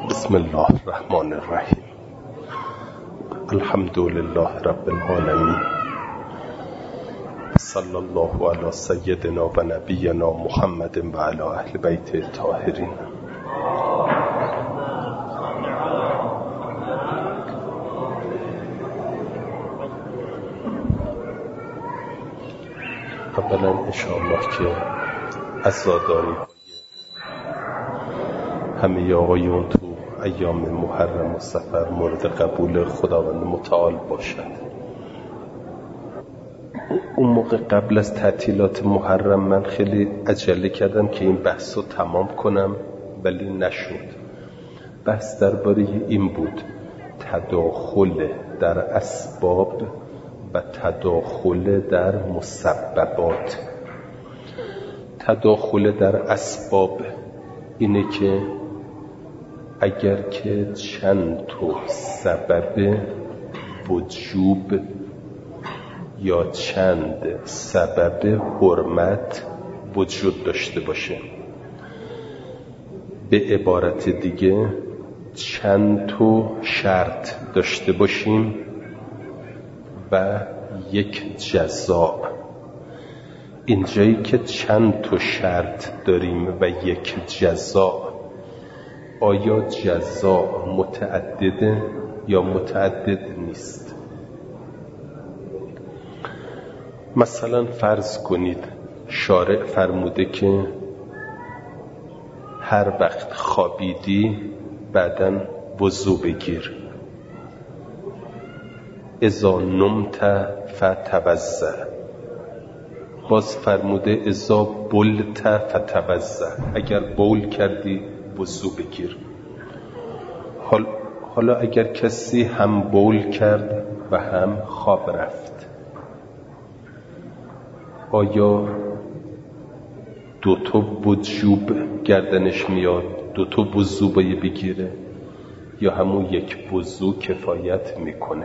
بسم الله الرحمن الرحیم. الحمد لله رب العالمین. صلی الله علی سیدنا و نبینا محمد و علی اهل بیت الطاهرین. اولا انشاءالله که عزاداری همه آقایون تو ایام محرم و سفر مورد قبول خداوند متعال باشد. اون موقع قبل از تعطیلات محرم من خیلی عجله کردم که این بحث رو تمام کنم، ولی نشد. بحث درباره این بود: تداخل در اسباب و تداخل در مسببات. تداخل در اسباب اینه که اگر که چند تا سبب وجوب یا چند سبب حرمت وجود داشته باشه، به عبارت دیگه چند تا شرط داشته باشیم و یک جزا. اینجایی که چند تا شرط داریم و یک جزا، آیا جزا متعدده یا متعدد نیست؟ مثلا فرض کنید شارع فرموده که هر وقت خوابیدی بعداً وضو بگیر. اذا نمت فتوضا. باز فرموده اذا بلت فتوضا. اگر بول کردی وضو بگیر. حالا اگر کسی هم بول کرد و هم خواب رفت، آیا دوتا وجوب گردنش میاد، دوتا وضو باید بگیره، یا همون یک وضو کفایت میکنه؟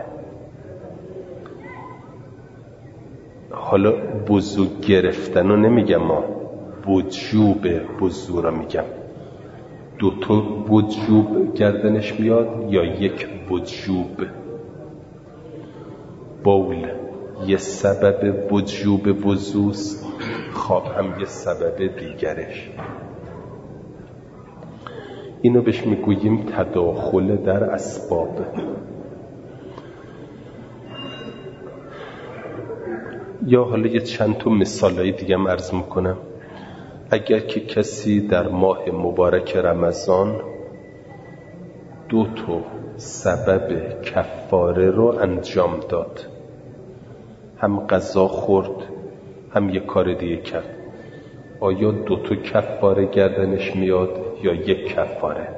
حالا وضو گرفتن رو نمیگم، ما وجوب وضو رو میگم. دوتا وجوب گردنش میاد یا یک وجوب؟ بول یه سبب وجوب وضوست، خواب هم یه سبب دیگرش. اینو بهش میگوییم تداخل در اسباب. یا حالا یه چند تا مثالای دیگه هم عرض میکنم. اگر که کسی در ماه مبارک رمضان دو تا سبب کفاره رو انجام داد، هم غذا خورد هم یک کار دیگه کرد، آیا دو تا کفاره گردنش میاد یا یک کفاره؟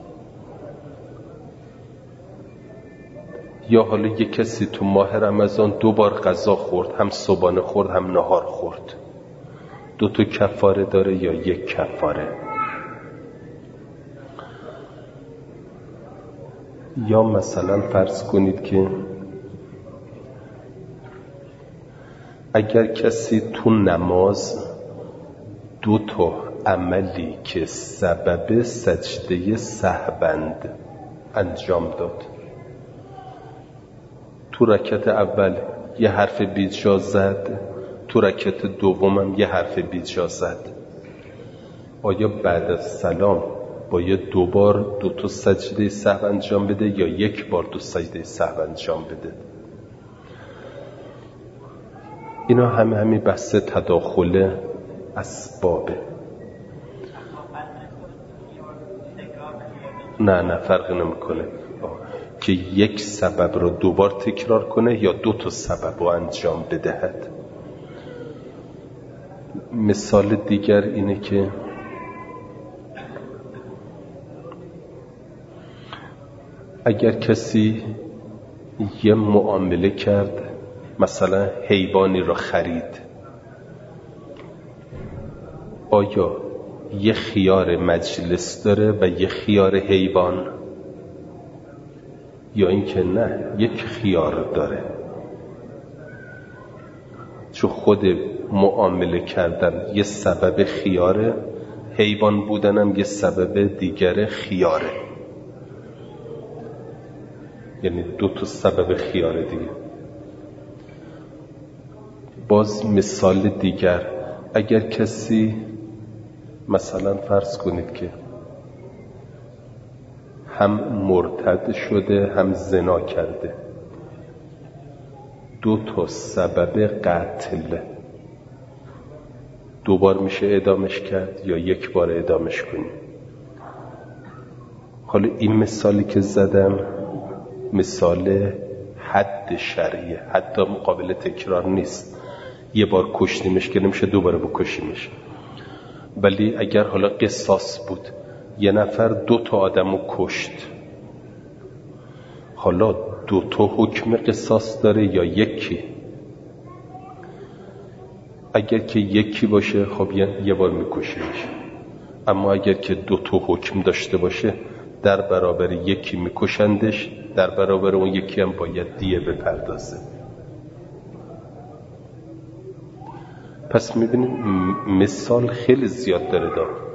یا حالا یک کسی تو ماه رمضان 2 بار غذا خورد، هم صبحانه خورد هم نهار خورد، 2 تا کفاره داره یا یک کفاره؟ یا مثلا فرض کنید که اگر کسی تو نماز 2 تا عملی که سبب سجده سهوند انجام داد، تو رکعت اول یه حرف بیجا زد، تو رکعت دومم یه حرف بیجا زد، آیا بعد از سلام باید 2 بار 2 تا سجده سهو انجام بده یا 1 بار 2 سجده سهو انجام بده؟ اینا همین بحث تداخل اسبابه. نه فرق نمیکنه که یک سبب رو 2 بار تکرار کنه یا 2 تا سبب رو انجام بدهد. مثال دیگر اینه که اگر کسی یه معامله کرد، مثلا حیوانی رو خرید، آیا یه خیار مجلس داره و یه خیار حیوان، یا اینکه نه یک خیار داره؟ چون خود معامله کردن یه سبب خیاره، حیوان بودنم یه سبب دیگر خیاره. یعنی 2 سبب خیار دیگه. باز مثال دیگر، اگر کسی مثلا فرض کنید که هم مرتد شده هم زنا کرده، 2 سبب قتل، 2 بار میشه اعدامش کرد یا 1 بار اعدامش کنیم. حالا این مثالی که زدم مثال حد شرعیه، حتی مقابل تکرار نیست. 1 بار کشتیمش که نمیشه 2 بار بکشیمش. ولی اگر حالا قصاص بود، 1 نفر 2 آدمو کشت، حالا 2 حکم قصاص داره یا 1؟ اگر که 1 باشه خب 1 بار میکشیمش. اما اگر که 2 حکم داشته باشه، در برابر 1 میکشندش، در برابر اون 1 هم باید دیه بپردازه. پس میبینید مثال خیلی زیاد داره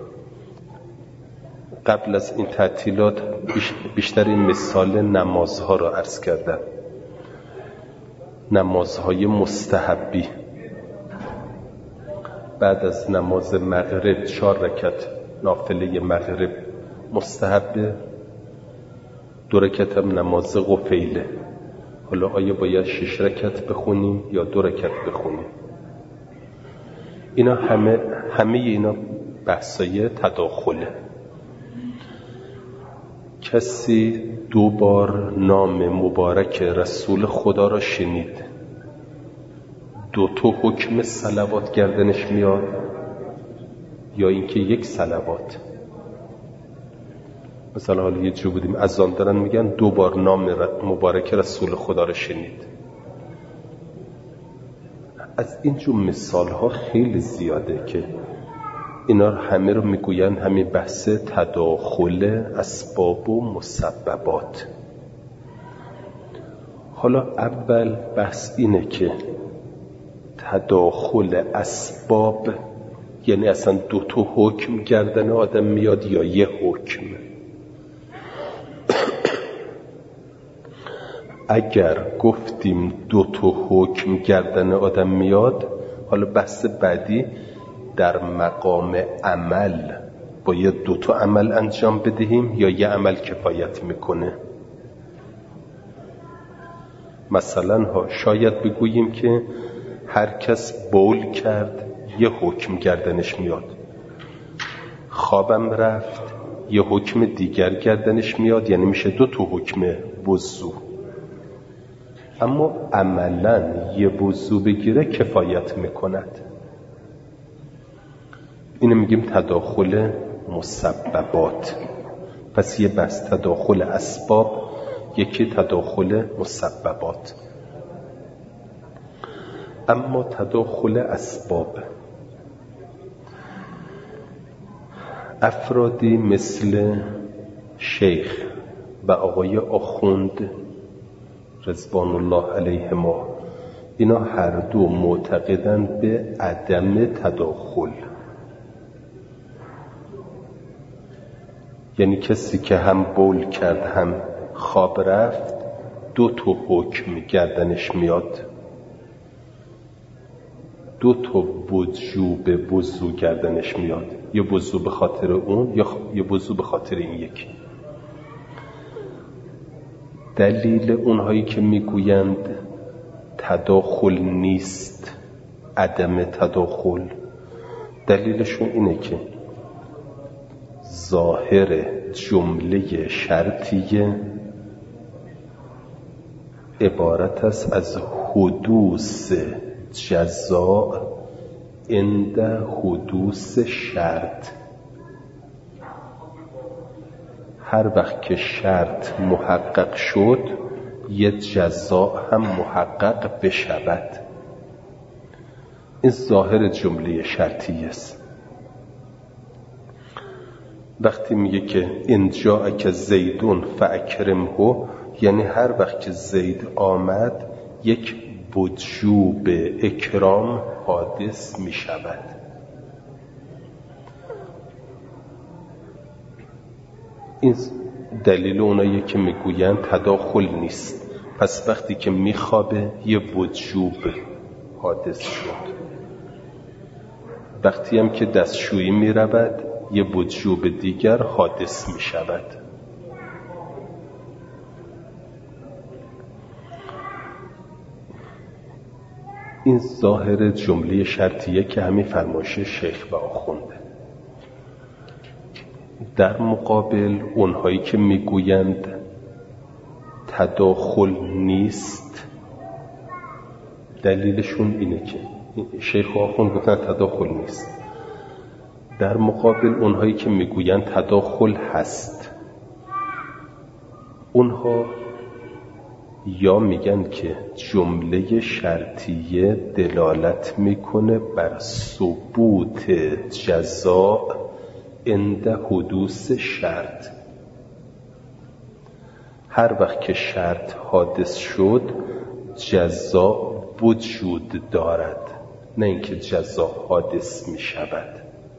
قبل از این تعطیلات بیشتر این مثال نمازها رو عرض کردم، نمازهای مستحبی. بعد از نماز مغرب 4 رکعت نافله مغرب مستحبه، 2 رکعت هم نماز قفیله. حالا آیا باید 6 رکعت بخونیم یا 2 رکعت بخونیم؟ اینا همه اینا بحثای تداخله. کسی 2 بار نام مبارک رسول خدا را شنید، 2 حکم صلوات گردنش میاد یا اینکه 1 صلوات؟ مثلا حالا یه جو بودیم اذان دارن میگن 2 بار نام مبارک رسول خدا را شنید. از اینجور مثال ها خیلی زیاده که اینا همه رو میگوین همین بحث تداخل اسباب و مسببات. حالا اول بحث اینه که تداخل اسباب یعنی اصلا 2 حکم گردن آدم میاد یا 1 حکم. اگر گفتیم 2 حکم گردن آدم میاد، حالا بحث بعدی در مقام عمل باید 2 عمل انجام بدهیم یا 1 عمل کفایت میکنه. مثلا شاید بگوییم که هر کس بول کرد 1 حکم گردنش میاد، خوابم رفت 1 حکم دیگر گردنش میاد، یعنی میشه 2 حکم وضو. اما عملاً 1 وضو بگیره کفایت میکند. اینو میگیم تداخل مسببات. پس یه بس تداخل اسباب، یکی تداخل مسببات. اما تداخل اسباب، افرادی مثل شیخ و آقای آخوند رضوان الله علیهما، اینا هر 2 معتقدن به عدم تداخل. یعنی کسی که هم بول کرد هم خواب رفت 2 حکم گردنش میاد، 2 وجوب وضو گردنش میاد، یا وضو به خاطر اون یا وضو به خاطر این 1. دلیل اونهایی که میگویند تداخل نیست، عدم تداخل، دلیلشون اینه که ظاهر جمله شرطیه عبارت است از حدوث جزاء عند حدوث شرط. هر وقت که شرط محقق شد یه جزاء هم محقق بشود. این ظاهر جمله شرطی است. وقتی میگه که ان جاءک زیدون فاکرمه، یعنی هر وقت که زید آمد 1 وجوب اکرام حادث میشود. این دلیل اونایی که میگویند تداخل نیست. پس وقتی که میخوابه یه وجوب حادث شد، وقتی هم که دستشویی میرود یه وجوب دیگر حادث میشود. این ظاهر جمله شرطیه که همین فرمایش شیخ و آخونده. در مقابل اونهایی که میگویند تداخل نیست، دلیلشون اینه که شیخ و آخوند گفتن تداخل نیست. در مقابل اونهایی که میگویند تداخل هست، اونها یا میگن که جمله شرطیه دلالت میکنه بر ثبوت جزاء عند حدوث شرط. هر وقت که شرط حادث شد جزاء وجود دارد، نه اینکه جزاء حادث میشود.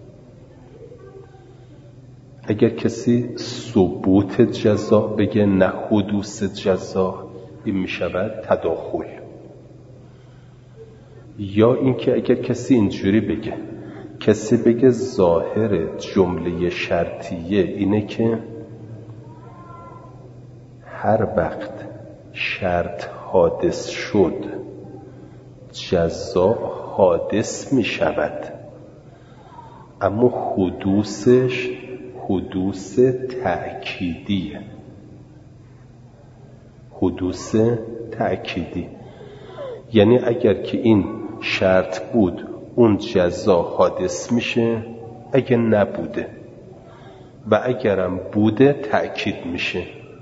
اگر کسی ثبوت جزاء بگه نه حدوث جزاء، این میشود تداخل. یا اینکه اگر کسی اینجوری بگه، کسی بگه ظاهر جمله شرطیه اینه که هر وقت شرط حادث شد جزاء حادث می شود، اما حدوثش حدوث تأکیدیه. حدوث تأکیدی یعنی اگر که این شرط بود اون جزا حادث میشه، اگر نبوده و اگرم بوده تأکید میشه.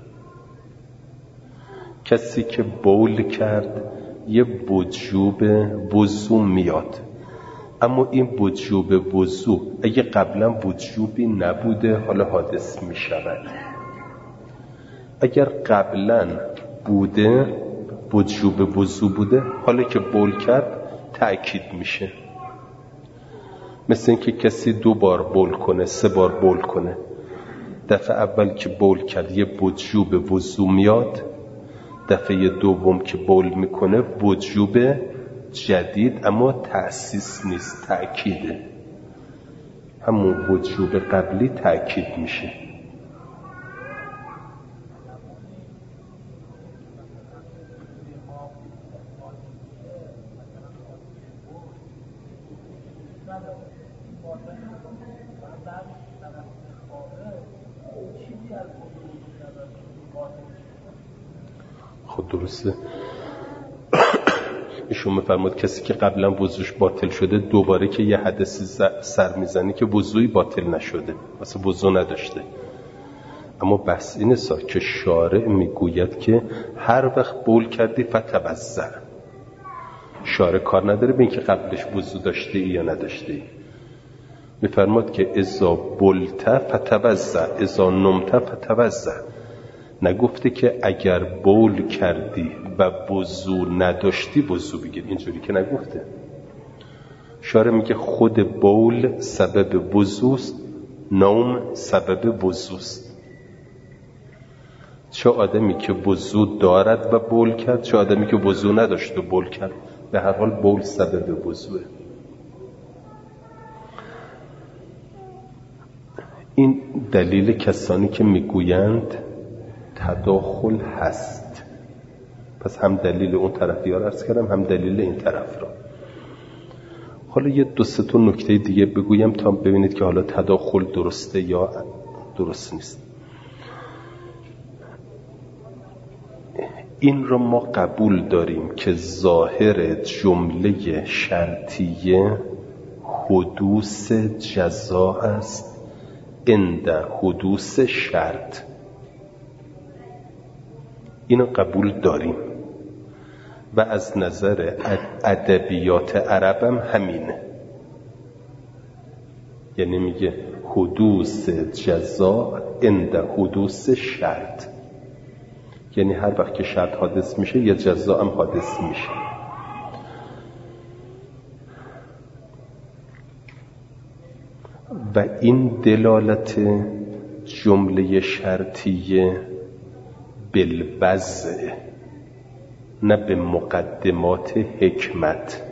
کسی که بول کرد یه وجوب وضو میاد، اما این وجوب وضو اگه قبلا وجوبی نبوده حالا حادث میشود. اگر قبلا بوده وجوب وضو بوده، حالا که بول کرد تأکید میشه. مثل این که کسی 2 بار بول کنه، 3 بار بول کنه. دفعه اول که بول کرد یه وجوب وضو میاد، دفعه دوم که بول میکنه وجوب جدید اما تأسیس نیست، تأکیده. همون وجوب قبلی تأکید میشه. خب درسته. ایشون میفرمود کسی که قبلا وضوش باطل شده دوباره که یه حدثی سر میزنه که وضوی باطل نشده، مثلا وضو نداشته. اما بحث اینه که شارع میگوید که هر وقت بول کردی فتوضا. شارع کار نداره به این که قبلش وضو داشته ای یا نداشته ای. میفرماد که اذا بولت فتوضا اذا نمت فتوضا. نگفته که اگر بول کردی و وضو نداشتی وضو بگیر، اینجوری که نگفته. شارع میگه خود بول سبب وضوست، نوم سبب وضوست. چه آدمی که وضو دارد و بول کرد، چه آدمی که وضو نداشت و بول کرد، به هر حال بول سبب وضوه. این دلیل کسانی که میگویند تداخل هست. پس هم دلیل اون طرفی ها رو عرض کردم، هم دلیل این طرف را. حالا یه 2-3 نکته دیگه بگویم تا ببینید که حالا تداخل درسته یا درست نیست. این رو ما قبول داریم که ظاهر جمله شرطیه حدوث جزا است عند حدوث شرط. اینو قبول داریم و از نظر ادبیات عربم همینه. یعنی میگه حدوث جزا عند حدوث شرط، یعنی هر وقت که شرط حادث میشه یه جزا هم حادث میشه. و این دلالت جمله شرطیه بالوضع، نه به مقدمات حکمت.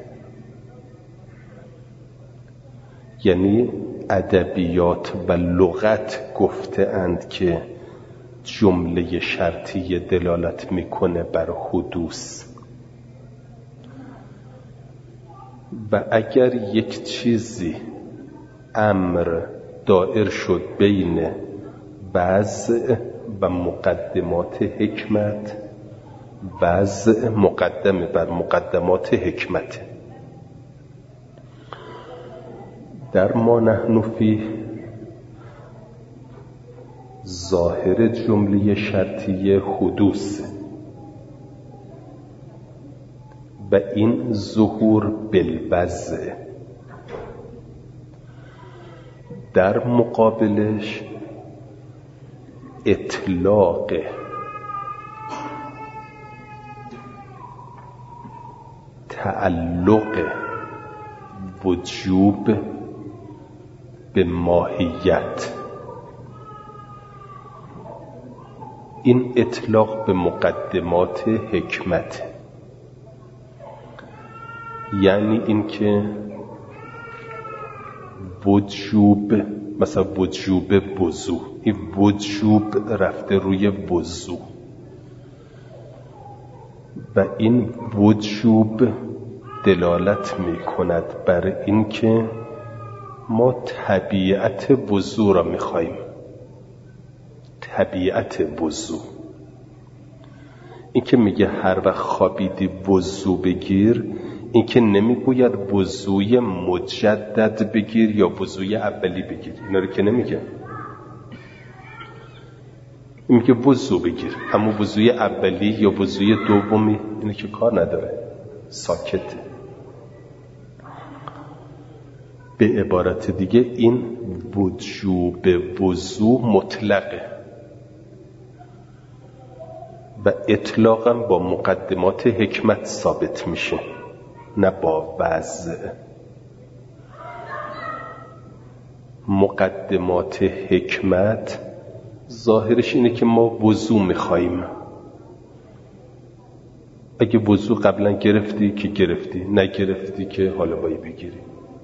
یعنی ادبیات و لغت گفته اند که جمله شرطیه دلالت میکنه بر حدوث، و اگر یک چیزی امر دائر شد بین وضع و مقدمات حکمت، وضع مقدمه بر مقدمات حکمت. در ما نحن فیه ظاهر جمله شرطیه حدوث و این ظهور بالوضع. در مقابلش اطلاق تعلق وجوب به ماهیت، این اطلاق به مقدمات حکمت. یعنی اینکه وجوب، مثلا وجوب وضو، این وجوب رفته روی وضو و این وجوب دلالت می کند بر اینکه ما طبیعت وضو را می خواهیم. طبیعت وضو، این که میگه هر وقت خوابیدی وضو بگیر، این که نمیگوید وضوی مجدد بگیر یا وضوی اولی بگیر، اینا رو که نمیگه. این میگه وضو بگیر، اما وضوی اولی یا وضوی دومی اینو که کار نداره، ساکته. به عبارت دیگه این وجوب وضو مطلقه و اطلاقا با مقدمات حکمت ثابت میشه، نه با وضع. مقدمات حکمت ظاهرش اینه که ما وضو میخواییم. اگه وضو قبلا گرفتی که گرفتی، نگرفتی که حالا باید بگیری.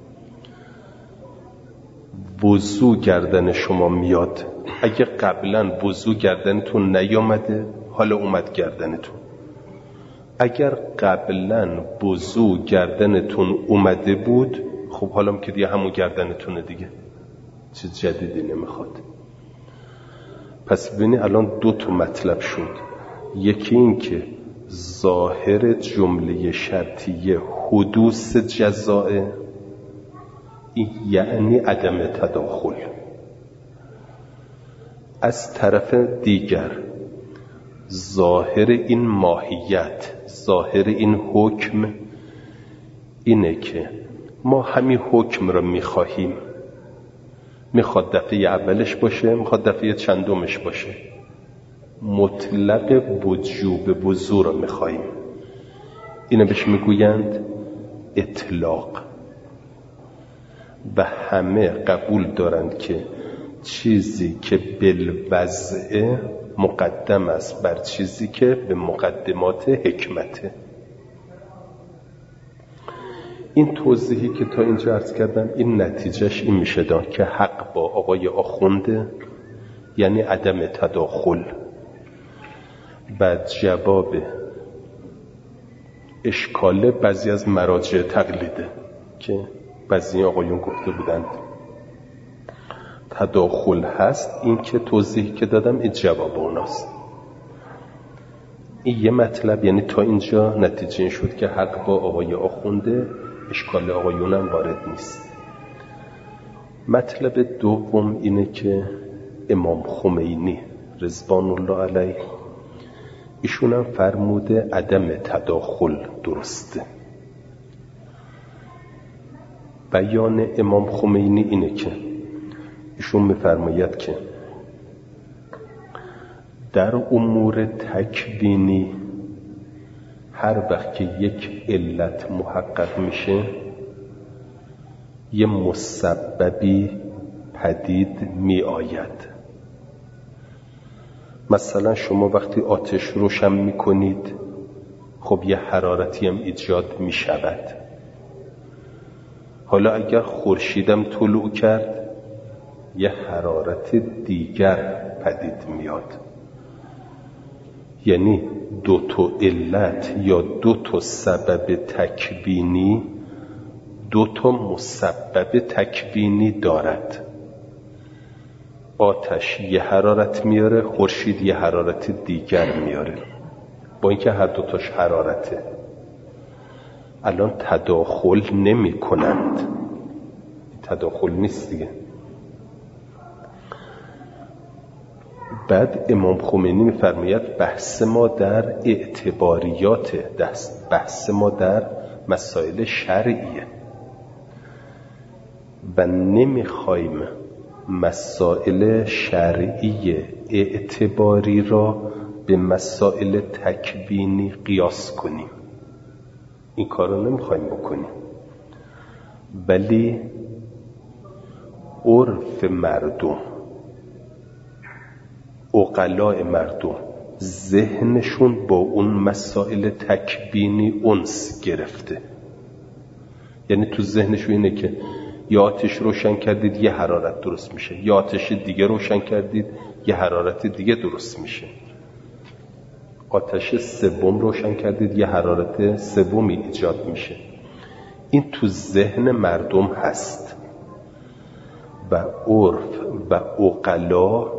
وضو گردن شما میاد، اگه قبلا وضو گردنتون نیامده، حالا اومد گردنتون. اگر قبلا وضو گردنتون اومده بود، خب حالا که دیگه همون گردنتونه دیگه، چیز جدیدی نمیخواد. پس ببینی الان دو تا مطلب شد. یکی این که ظاهر جمله شرطیه حدوث جزائه، این یعنی عدم تداخل. از طرف دیگر ظاهر این ماهیت، ظاهر این حکم اینه که ما همین حکم را میخواهیم، میخواد دفعه اولش باشه، میخواد دفعه چندمش باشه، مطلق وجوب وضو را میخواهیم. اینه بهش میگویند اطلاق و همه قبول دارند که چیزی که بالوضع مقدم است بر چیزی که به مقدمات حکمته. این توضیحی که تا اینجا عرض کردم، این نتیجهش این میشه داد که حق با آقای آخونده، یعنی عدم تداخل. بعد جواب اشکال بعضی از مراجع تقلیده که بعضی آقایون گفته بودند تداخل هست، این که توضیحی که دادم این جواب اوناست. این یه مطلب، یعنی تا اینجا نتیجه این شد که حق با آقای آخونده، اشکال آقایونم وارد نیست. مطلب دوم اینه که امام خمینی رضوان الله علیه ایشون هم فرموده عدم تداخل درسته. بیان امام خمینی اینه که ایشون میفرماید که در امور تکوینی هر وقت که یک علت محقق میشه، یه مسببی پدید می آید. مثلا شما وقتی آتش روشن میکنید خب یه حرارتی هم ایجاد میشود. حالا اگر خورشیدم طلوع کرد یه حرارت دیگر پدید میاد. یعنی دو تا علت یا دو تا سبب تکوینی دو تا مسبب تکوینی دارد. آتش یه حرارت میاره، خورشید یه حرارت دیگر میاره، با اینکه هر دوتاش حرارته. الان تداخل نمی کنند، تداخل نیست دیگه. بعد امام خمینی میفرماید بحث ما در اعتباریات، بحث ما در مسائل شرعیه و نمیخوایم مسائل شرعی اعتباری را به مسائل تکوینی قیاس کنیم. این کار رو نمیخوایم بکنیم، ولی عرف مردم، عقلاء مردم، ذهنشون با اون مسائل تکوینی انس گرفته. یعنی تو ذهنشون اینه که یا آتش روشن کردید یه حرارت درست میشه، یا آتش دیگه روشن کردید یه حرارت دیگه درست میشه، آتش سوم روشن کردید یه حرارت سومی ایجاد میشه. این تو ذهن مردم هست و عرف و عقلا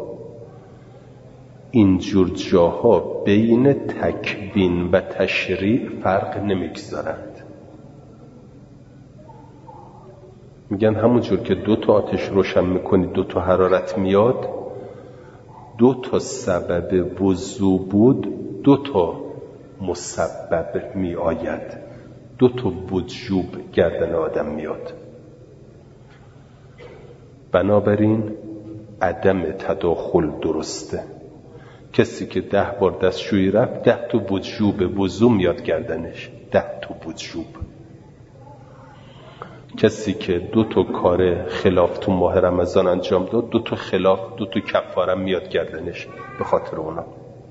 اینجور جاها بین تکوین و تشریع فرق نمیگذارند. میگن همونجور که دو تا آتش روشن میکنید دو تا حرارت میاد، دو تا سبب وضو بود دو تا مسبب می آید، دو تا وجوب گردن آدم میاد. بنابراین عدم تداخل درسته. کسی که 10 بار دستشویی رفت 10 تا وجوب وضو میاد گردنش، 10 تا وجوب. کسی که 2 تا کار خلاف تو ماه رمضان انجام داد 2 تا خلاف 2 تا کفاره میاد گردنش به خاطر اونا.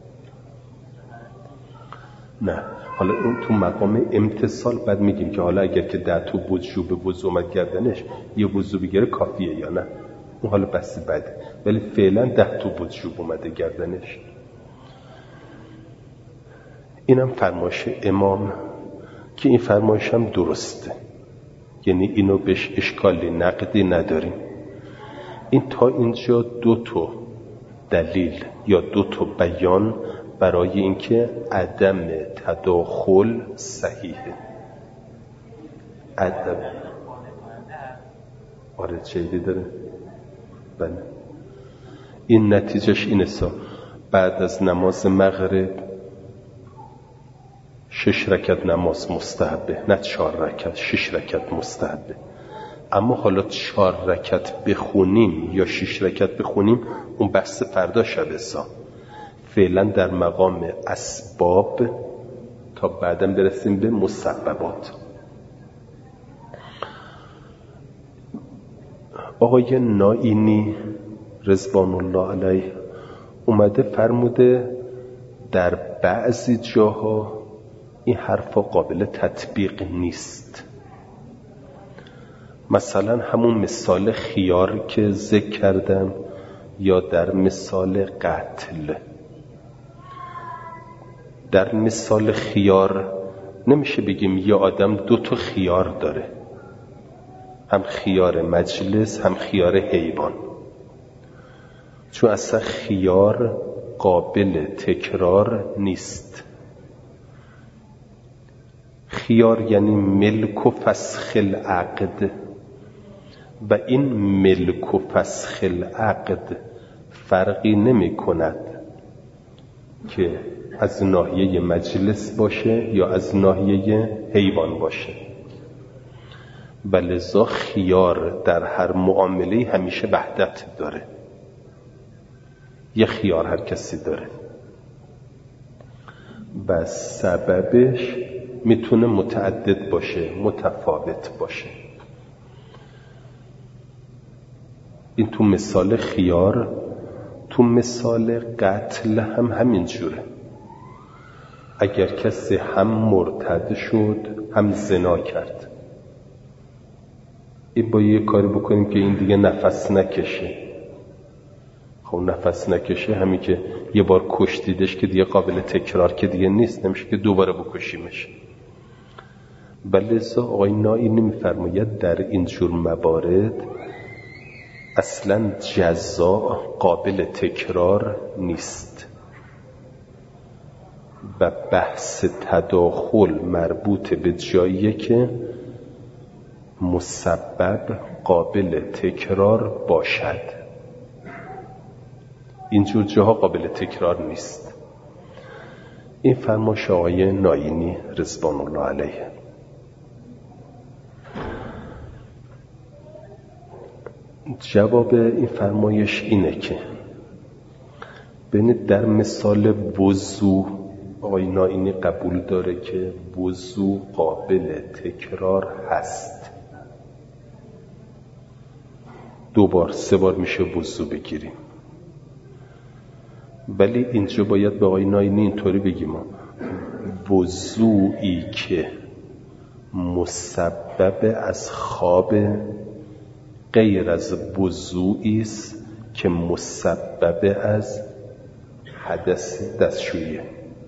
نه، حالا اون تو مقام امتصال بعد میگیم که حالا اگر که 10 تا وجوب وضو اومد گردنش یه وضو بگیره کافیه یا نه، اون حالا بس بده، ولی فعلا 10 تا وجوب اومده گردنش. اینم فرمایش امام که این فرمایش هم درسته، یعنی اینو بهش اشکالی نقدی نداریم. این تا اینجا 2 تا دلیل یا 2 تا بیان برای اینکه عدم تداخل صحیحه. عدم آره چیزی داره. بله این نتیجهش اینه بعد از نماز مغرب 6 رکعت نماز مستحبه، نه 4 رکعت، 6 رکعت مستحبه. اما حالا 4 رکعت بخونیم یا 6 رکعت بخونیم اون بحث فردا شب فعلا در مقام اسباب تا بعدم برسیم به مسببات. آقای نائینی رضوان الله علیه اومده فرموده در بعضی جاها این حرفا قابل تطبیق نیست. مثلا همون مثال خیار که ذکر کردم یا در مثال قتل. در مثال خیار نمیشه بگیم یه آدم 2 تا خیار داره، هم خیار مجلس هم خیار حیوان، چون اصلا خیار قابل تکرار نیست. خیار یعنی ملک و فسخ العقد و این ملک و فسخ العقد فرقی نمی کند که از ناحیه مجلس باشه یا از ناحیه حیوان باشه. و لذا خیار در هر معامله همیشه وحدت داره، یه خیار هر کسی داره و سببش میتونه متعدد باشه، متفاوت باشه. این تو مثال خیار تو مثال قتل هم همین جوره. اگر کسی هم مرتد شد هم زنا کرد، این با یه کاری بکنیم که این دیگه نفس نکشه. خب نفس نکشه همین که یه بار کشتیدش که دیگه قابل تکرار که دیگه نیست، نمیشه که دوباره بکشیمش. بلذا آقای نائینی میفرماید در این جور موارد اصلا جزا قابل تکرار نیست و بحث تداخل مربوط به جاییه که مسبب قابل تکرار باشد. اینجور جاها قابل تکرار نیست. این فرمایش آقای نائینی رضوان الله علیه. جواب این فرمایش اینه که در مثال وضو آقای نائینی قبول داره که وضو قابل تکرار هست. 2 بار 3 بار میشه وضو بگیریم، ولی اینجا باید به آقای نائینی اینطوری بگیم وضوئی که مسبب از خواب غیر از وضوئی است که مسبب از حدث دستشویی.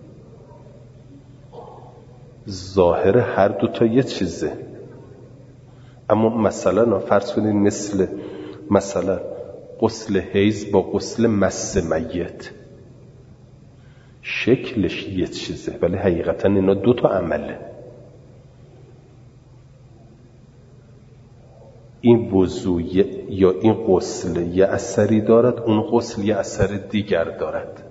ظاهر هر دوتا یه چیزه، اما مثلا فرض کنید مثلا غسل حیض با غسل مس میت، شکلش یه چیزه ولی حقیقتا اینا 2 تا عمله. این وضو یا این غسل یه اثری دارد، اون غسل یه اثر دیگر دارد.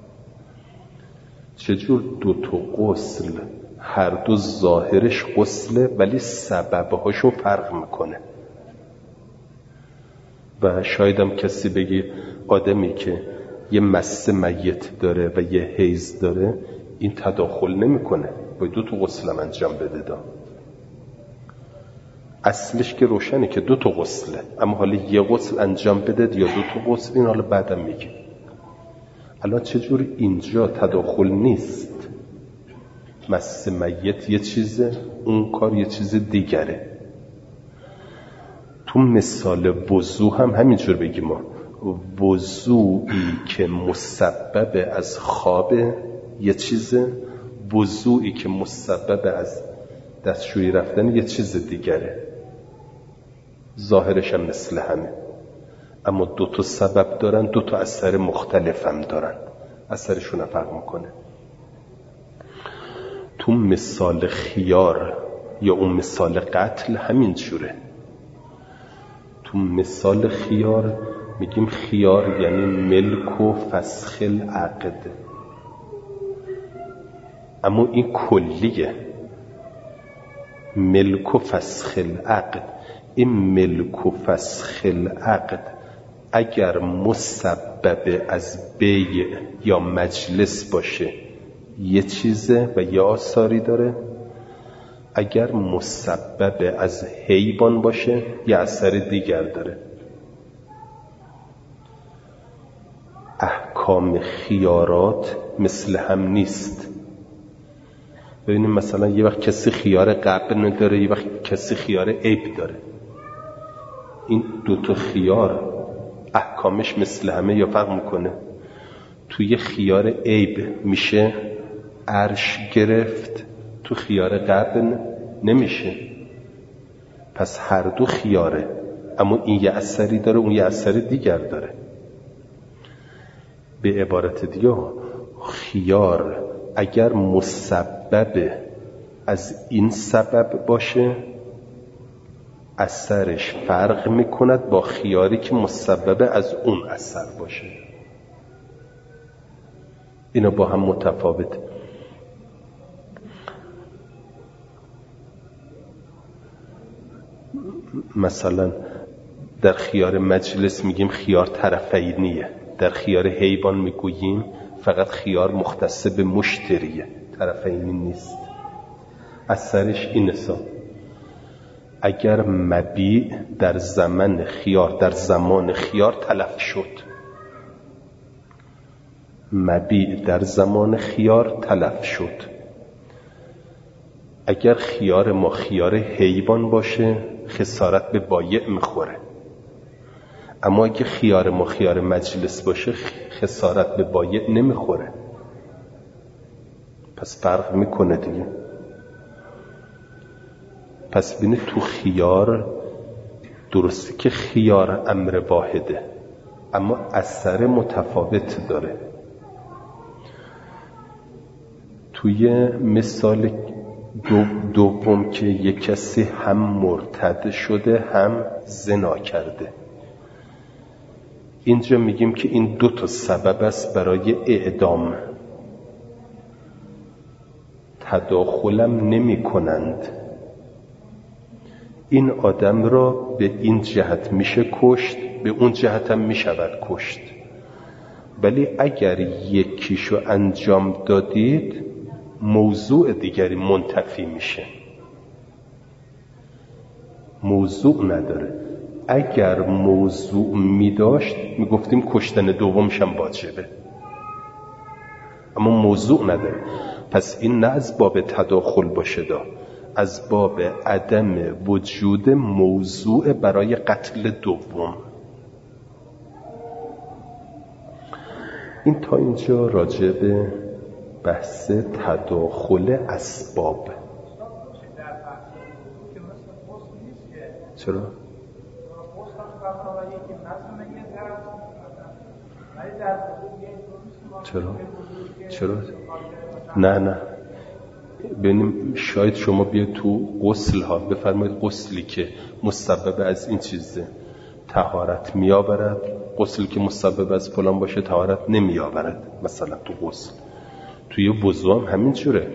چجور 2 تا غسل هر دو ظاهرش غسله ولی سببهاشو فرق میکنه؟ و شایدم کسی بگه آدمی که یه مس میت داره و یه حیض داره این تداخل نمیکنه، باید 2 تا غسل هم انجام بده. اصلش که روشنه که 2 تا غسله، اما حالا یه غسل انجام بده یا 2 تا غسل، این حالا بعدم میگه. الان چجور اینجا تداخل نیست؟ مس میت یه چیزه، اون کار یه چیز دیگره. تو مثال وضو هم همینجور بگیم وضوئی که مسبب از خواب یه چیزه، وضوئی که مسبب از دستشویی رفتن یه چیز دیگره. ظاهرش هم مثل همه، اما 2 تا سبب دارن، 2 تا اثر مختلف هم دارن، اثرشون هم فرق میکنه. تو مثال خیار یا اون مثال قتل همین جوره. تو مثال خیار میگیم خیار یعنی ملک و فسخ العقد، اما این کلیه. ملک و فسخ العقد، این ملک و فسخ العقد اگر مسبب از بیع یا مجلس باشه یه چیزه و یه آثاری داره، اگر مسبب از حیوان باشه یه اثر دیگر داره. احکام خیارات مثل هم نیست. ببینیم مثلا یه وقت کسی خیار قبن داره، یه وقت کسی خیار عیب داره. این 2 تا خیار احکامش مثل همه یا فرق میکنه؟ توی خیار عیب میشه عرش گرفت، تو خیار قبن نمیشه. پس هر 2 خیاره، اما این یه اثری داره اون یه اثر دیگر داره. به عبارت دیگه خیار اگر مسبب از این سبب باشه اثرش فرق میکند با خیاری که مسبب از اون اثر باشه. اینا با هم متفاوت. مثلا در خیار مجلس میگیم خیار طرفینیه، در خیار حیوان میگوییم فقط خیار مختص به مشتریه، طرفینی نیست. اثرش این حساب: اگر مبیع در زمان خیار تلف شد، مبیع در زمان خیار تلف شد. اگر خیار ما خیار حیوان باشه خسارت به بایع میخوره، اما اگه خیار ما خیار مجلس باشه خسارت به بایع نمیخوره. پس فرق میکنه دیگه. پس بینه تو خیار درسته که خیار امر واحده اما اثر متفاوت داره. توی مثال دوم که یک کسی هم مرتد شده هم زنا کرده، اینجا میگیم که این 2 سبب است برای اعدام. تداخلم نمی کنند. این آدم را به این جهت میشه کشت، به اون جهت هم میشود کشت، ولی اگر یکیشو انجام دادید موضوع دیگری منتفی میشه، موضوع نداره. اگر موضوع میداشت میگفتیم کشتن دومش هم واجبه، اما موضوع نداره. پس این نه از باب تداخل باشه از باب عدم وجود موضوع برای قتل دوم. این تا اینجا راجع به بحث تداخل اسباب. چرا؟ چرا؟ نه ببینیم، شاید شما بیاید تو غسل ها بفرمایید غسلی که مسبب از این چیزه طهارت میآورد، غسلی که مسبب از فلان باشه طهارت نمیآورد. مثلا تو غسل، توی وضو هم همین جوره.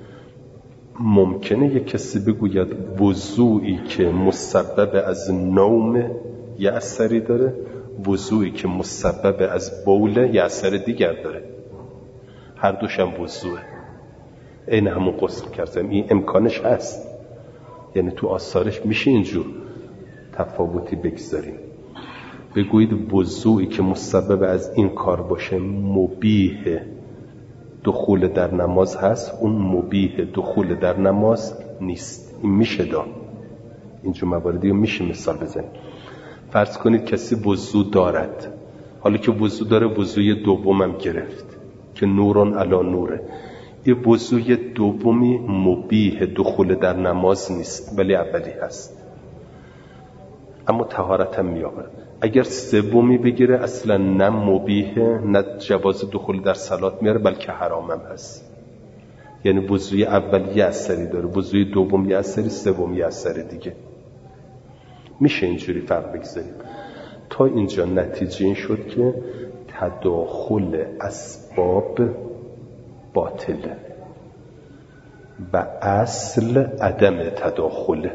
ممکنه یک کسی بگوید وضوئی که مسبب از نوم یه اثری داره، وضوئی که مسبب از بول یه اثر دیگر داره، هر دوش هم وضوئه، این همون غسل کردم. این امکانش هست، یعنی تو آثارش میشه اینجور تفاوتی بگذاریم. بگویید وضوئی که مسبب از این کار باشه مبیح دخول در نماز هست، اون مبیح دخول در نماز نیست. این میشه اینجور مواردی رو میشه مثال بزنید. فرض کنید کسی وضو دارد، حالا که وضو داره وضوی دومم گرفت که نورون علی نوره. این وضوی دومی مبیح دخول در نماز نیست ولی اولی هست، اما طهارت هم میآورد. اگر سومی بگیره اصلا نه مبیحه نه جواز دخول در صلات میاره بلکه حرام هم هست. یعنی وضوی اول یه اثری داره، وضوی دوم یه اثری، سوم یه اثر دیگه. میشه اینجوری فرق بگذاریم. تا اینجا نتیجه این شد که تداخل اسباب باطله و اصل عدم تداخله.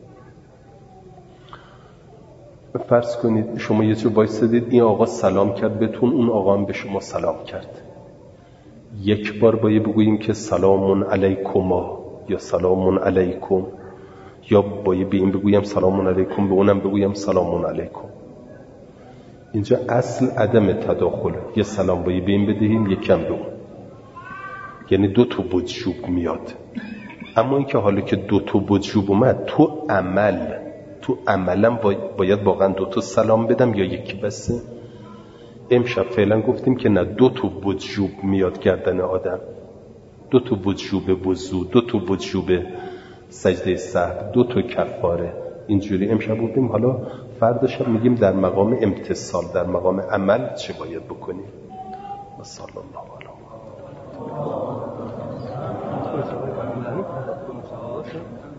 فرض کنید شما یه جا وایسادید، این آقا سلام کرد بهتون، اون آقا هم به شما سلام کرد. یک بار باید بگوییم که سلام علیکما یا سلام علیکم، یا باید به این بگویم سلام علیکم به اونم بگویم سلام علیکم. اینجا اصل عدم تداخل، یه سلام باید به این بدهیم یکم به اون، یعنی 2 وجوب میاد. اما اینکه حالا که 2 وجوب اومد تو عملم باید واقعا 2 سلام بدم یا یکی بسه؟ امشب فعلا گفتیم که نه، 2 وجوب میاد گردن آدم، 2 وجوب وضو، 2 وجوب سجده سهو، 2 کفاره. اینجوری امشب گفتیم. حالا فرداش میگیم در مقام امتصال، در مقام عمل چه باید بکنیم. و صلی الله علیه و آله.